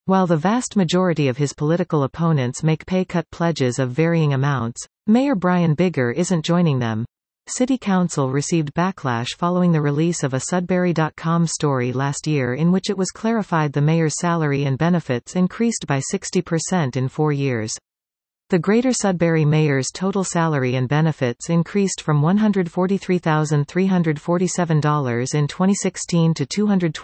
While the vast majority of his political opponents make pay cut pledges of varying amounts, Mayor Brian Biggar isn't joining them. City Council received backlash following the release of a Sudbury.com story last year in which it was clarified the mayor's salary and benefits increased by 60% in 4 years. The Greater Sudbury mayor's total salary and benefits increased from $143,347 in 2016 to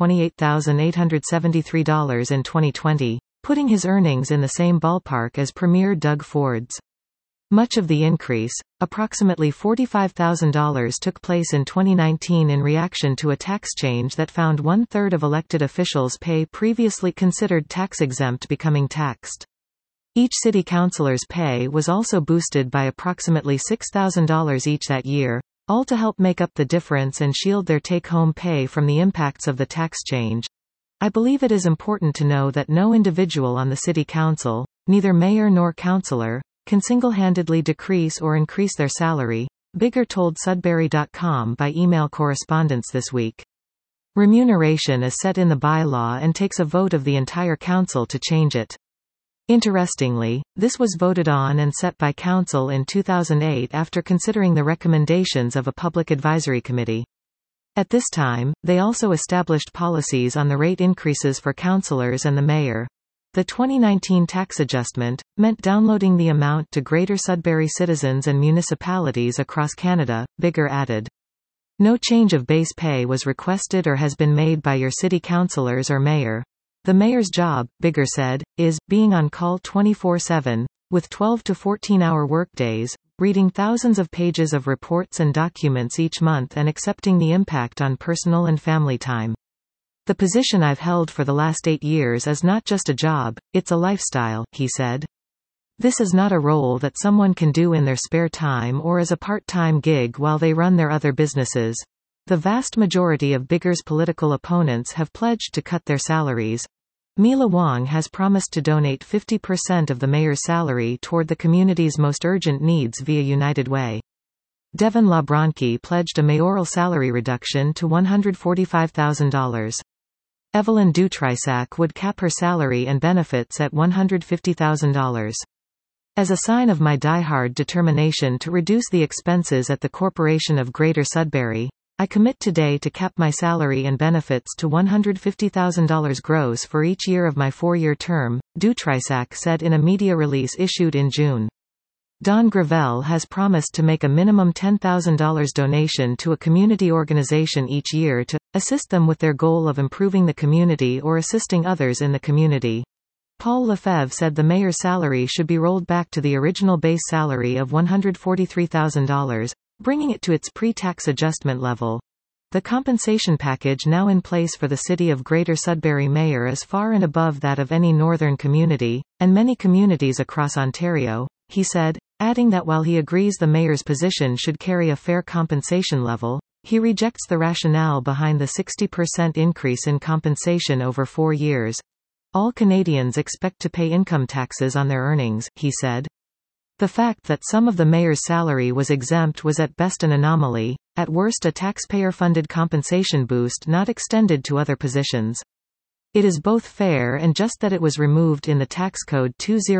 $228,873 in 2020, putting his earnings in the same ballpark as Premier Doug Ford's. Much of the increase, approximately $45,000, took place in 2019 in reaction to a tax change that found 1/3 of elected officials' pay previously considered tax-exempt becoming taxed. Each city councilor's pay was also boosted by approximately $6,000 each that year, all to help make up the difference and shield their take-home pay from the impacts of the tax change. I believe it is important to know that no individual on the city council, neither mayor nor councilor, can single-handedly decrease or increase their salary, Biggar told Sudbury.com by email correspondence this week. Remuneration is set in the bylaw and takes a vote of the entire council to change it. Interestingly, this was voted on and set by council in 2008 after considering the recommendations of a public advisory committee. At this time, they also established policies on the rate increases for councillors and the mayor. The 2019 tax adjustment meant downloading the amount to Greater Sudbury citizens and municipalities across Canada, Biggar added. No change of base pay was requested or has been made by your city councillors or mayor. The mayor's job, Biggar said, is being on call 24/7, with 12 to 14-hour workdays, reading thousands of pages of reports and documents each month and accepting the impact on personal and family time. The position I've held for the last 8 years is not just a job, it's a lifestyle, he said. This is not a role that someone can do in their spare time or as a part-time gig while they run their other businesses. The vast majority of Biggar's political opponents have pledged to cut their salaries. Mila Wong has promised to donate 50% of the mayor's salary toward the community's most urgent needs via United Way. Devon LaBronke pledged a mayoral salary reduction to $145,000. Evelyn Dutrisac would cap her salary and benefits at $150,000. As a sign of my diehard determination to reduce the expenses at the Corporation of Greater Sudbury, I commit today to cap my salary and benefits to $150,000 gross for each year of my 4-year term, Dutrisac said in a media release issued in June. Don Gravel has promised to make a minimum $10,000 donation to a community organization each year to assist them with their goal of improving the community or assisting others in the community. Paul Lefebvre said the mayor's salary should be rolled back to the original base salary of $143,000, bringing it to its pre-tax adjustment level. The compensation package now in place for the City of Greater Sudbury mayor is far and above that of any northern community, and many communities across Ontario, he said, adding that while he agrees the mayor's position should carry a fair compensation level, he rejects the rationale behind the 60% increase in compensation over 4 years. All Canadians expect to pay income taxes on their earnings, he said. The fact that some of the mayor's salary was exempt was at best an anomaly, at worst a taxpayer-funded compensation boost not extended to other positions. It is both fair and just that it was removed in the tax code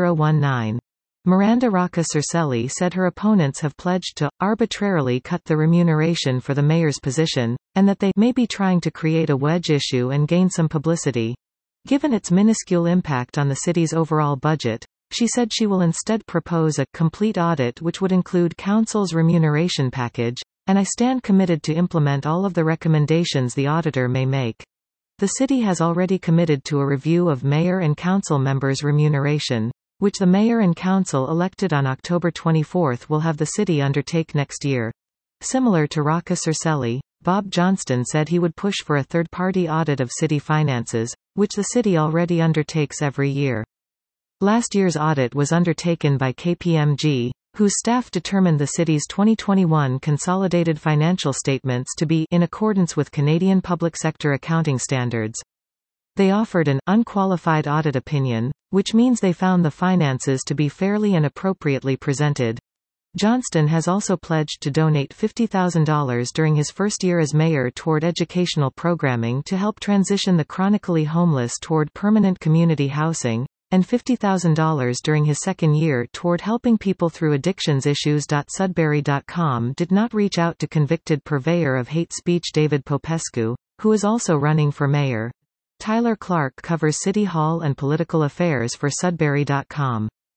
2019. Miranda Rocca Cercelli said her opponents have pledged to arbitrarily cut the remuneration for the mayor's position, and that they may be trying to create a wedge issue and gain some publicity. Given its minuscule impact on the city's overall budget, she said she will instead propose a complete audit which would include council's remuneration package, and I stand committed to implement all of the recommendations the auditor may make. The city has already committed to a review of mayor and council members' remuneration, which the mayor and council elected on October 24 will have the city undertake next year. Similar to Rocca Cercelli, Bob Johnston said he would push for a third-party audit of city finances, which the city already undertakes every year. Last year's audit was undertaken by KPMG, whose staff determined the city's 2021 consolidated financial statements to be in accordance with Canadian public sector accounting standards. They offered an unqualified audit opinion, which means they found the finances to be fairly and appropriately presented. Johnston has also pledged to donate $50,000 during his first year as mayor toward educational programming to help transition the chronically homeless toward permanent community housing, and $50,000 during his second year toward helping people through addictions issues. Sudbury.com did not reach out to convicted purveyor of hate speech David Popescu, who is also running for mayor. Tyler Clark covers City Hall and political affairs for Sudbury.com.